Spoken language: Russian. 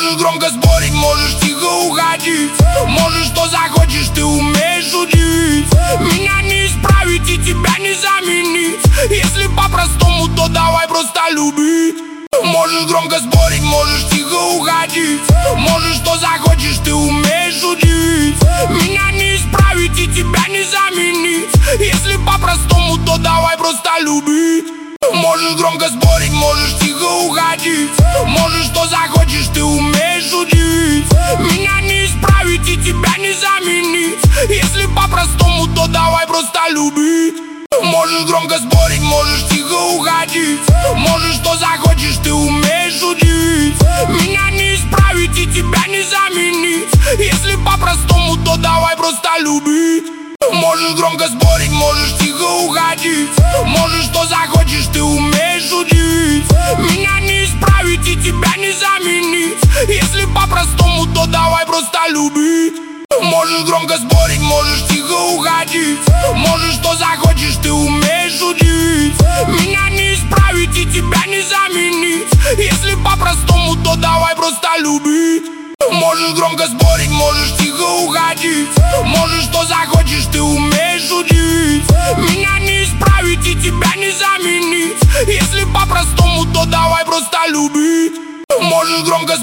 Можешь громко спорить, можешь тихо уходить, можешь что захочешь, ты умеешь удивить. Меня не исправить и тебя не заменить. Если по-простому, то давай просто любить. Можешь громко спорить, можешь тихо уходить, можешь что захочешь, ты умеешь удивить. Меня не исправить и тебя не заменить. Если по-простому, то давай просто любить. Можешь громко спорить, можешь тихо уходить, можешь что захочешь, ты умеешь удивить. Меня не исправить и тебя не заменить. Если по-простому, то давай просто любить. Можешь громко спорить, можешь тихо уходить, можешь что захочешь, ты умеешь удивить. Меня не исправить и тебя не заменить. Если по-простому, то давай просто любить. Можешь громко спорить, можешь тихо уходить, можешь что захочешь, ты умеешь удивить. Меня не исправить и тебя не заменить. Если по-простому, то давай просто любить. Можешь громко спорить, можешь тихо уходить, можешь что захочешь, ты умеешь удивить. Меня не исправить и тебя не заменить. Если по-простому, то давай просто любить. Можешь громко спорить, можешь тихо уходить, можешь что захочешь, ты умеешь удивить. Меня не исправить и тебя не заменить. Если по-простому, то давай просто любить. Можешь громко